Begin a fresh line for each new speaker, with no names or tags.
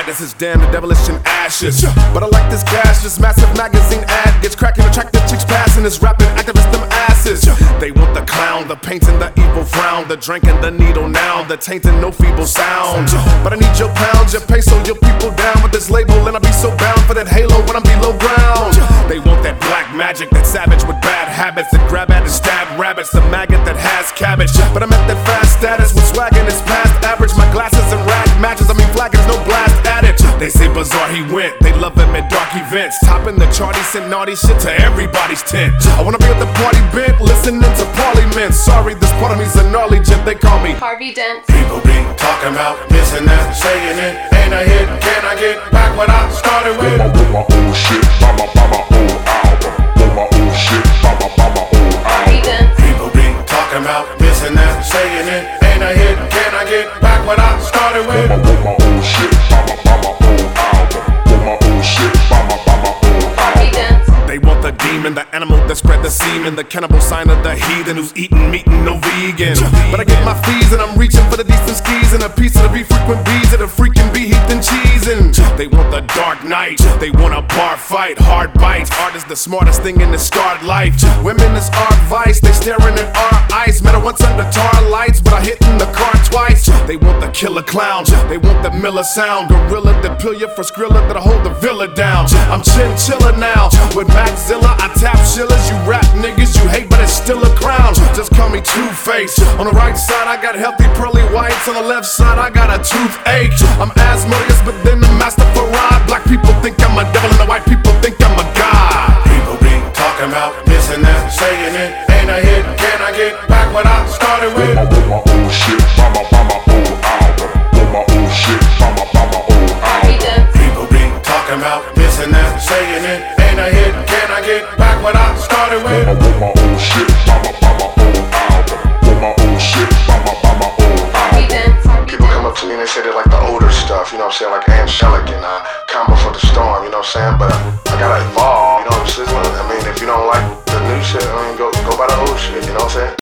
madness is damn the devilish in ashes. But I like this cash, this massive magazine ad gets cracking, attractive chicks passing, this rapping activist them asses. They want the clown, the painting, the evil frown, the drinking, the needle now, the tainting, no feeble sound. But I need your pounds, your peso, your people down with this label, and I be so bound for that halo when I'm below ground. They want that black magic, that savage with bad habits, that grab at and stab rabbits, the maggot that has cabbage. But I'm at that fast status with swaggin' is past average. My glasses and rag matches, I mean flagging's no blast at it. They say bizarre he went, they love him at dark events, topping the chart, he sent naughty shit to everybody's tent. I wanna be at the party bent, listening to Parliament. Sorry, this part of me's a gnarly gent, they call me
Harvey Dent.
People be talking about missing that, saying it ain't a hit. Can I get back what I started with?
With my old shit, by my old album. With my old shit, by my old
Harvey
album.
Dent.
People be talking about missing that, saying it ain't a hit. Can I get back what I started with?
With my old shit, by my old album. With my old shit, by my old
Harvey
album.
Dent.
they want the demon, the animal that spread the semen, the cannibal sign of the heathen who's eating meat and no vegan. But I get my fees and I'm reaching for the decent skis and a piece of the beef frequent bees and a freaking bee heaped in cheese. And they want the dark night, they want a bar fight, hard bites. Art is the smartest thing in the scarred life. Women is art vice, they staring at our eyes. Met her once under tar lights, but I hit in the car twice. They want the killer clown, they want the Miller sound, gorilla that pill you for Skrilla that'll hold the villa down. I'm chinchilla now with Maxzilla, I tap shillers. You rap niggas you hate, but it's still a crown. Just call me Two-Face. On the right side I got healthy pearly whites, on the left side I got a toothache. I'm Asmodeus, but then the master Farad. Black people think I'm a devil and the white people think I'm a god.
People be talking about missing that, saying it ain't a hit. Can I get back what I started with?
With my old shit, by my old album. With my old shit, by my old
Harvey
album.
Dent.
People be talking about missing that, saying it ain't a hit. Can I get back what I started with?
With my old shit, by my old album. With my old shit, by my old
Harvey
album.
Dent. Harvey
People come
Dent.
up to me and they say they like the older stuff, you know what I'm saying? Like